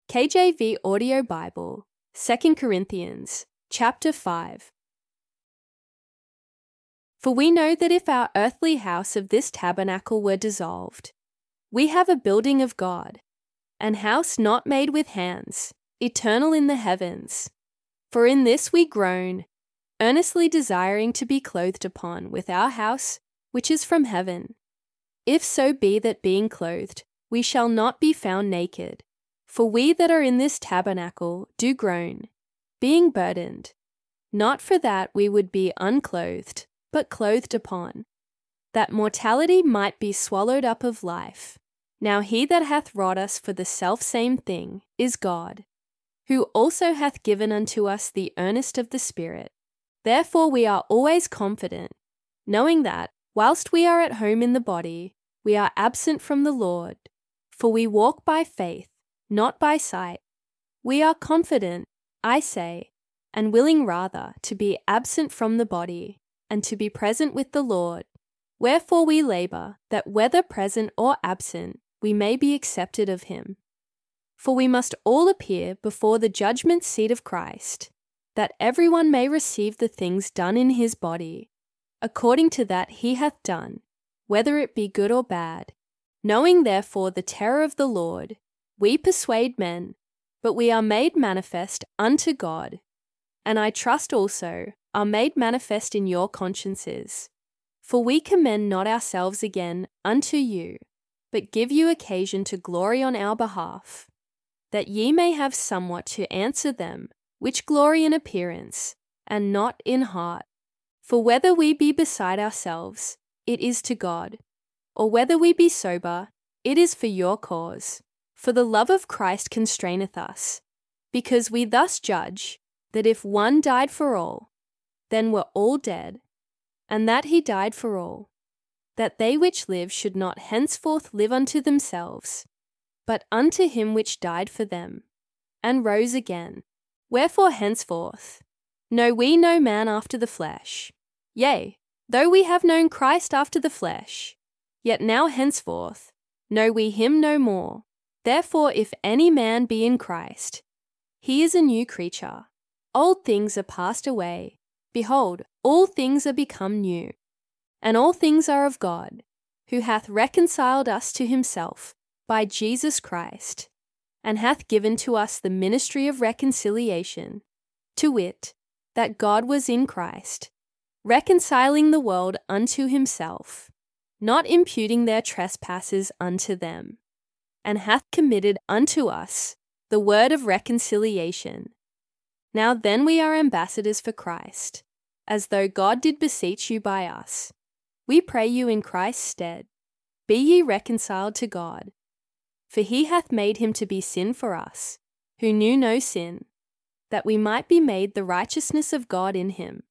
KJV Audio Bible, 2 Corinthians, chapter 5. For we know that if our earthly house of this tabernacle were dissolved, we have a building of God, an house not made with hands, eternal in the heavens. For in this we groan, earnestly desiring to be clothed upon with our house which is from heaven. If so be that being clothed, we shall not be found naked. For we that are in this tabernacle do groan, being burdened, not for that we would be unclothed, but clothed upon, that mortality might be swallowed up of life. Now he that hath wrought us for the selfsame thing is God, who also hath given unto us the earnest of the Spirit. Therefore we are always confident, knowing that, whilst we are at home in the body, we are absent from the Lord. For we walk by faith, not by sight. We are confident, I say, and willing rather to be absent from the body, and to be present with the Lord. Wherefore we labour, that whether present or absent, we may be accepted of him. For we must all appear before the judgment seat of Christ, that everyone may receive the things done in his body, according to that he hath done, whether it be good or bad. Knowing therefore the terror of the Lord, we persuade men, but we are made manifest unto God, and I trust also are made manifest in your consciences. For we commend not ourselves again unto you, but give you occasion to glory on our behalf, that ye may have somewhat to answer them which glory in appearance, and not in heart. For whether we be beside ourselves, it is to God, or whether we be sober, it is for your cause. For the love of Christ constraineth us, because we thus judge, that if one died for all, then were all dead, and that he died for all, that they which live should not henceforth live unto themselves, but unto him which died for them, and rose again. Wherefore henceforth know we no man after the flesh. Yea, though we have known Christ after the flesh, yet now henceforth know we him no more. Therefore if any man be in Christ, he is a new creature. Old things are passed away. Behold, all things are become new. And all things are of God, who hath reconciled us to himself by Jesus Christ, and hath given to us the ministry of reconciliation, to wit, that God was in Christ, reconciling the world unto himself, not imputing their trespasses unto them, and hath committed unto us the word of reconciliation. Now then we are ambassadors for Christ, as though God did beseech you by us. We pray you in Christ's stead, be ye reconciled to God. For he hath made him to be sin for us, who knew no sin, that we might be made the righteousness of God in him.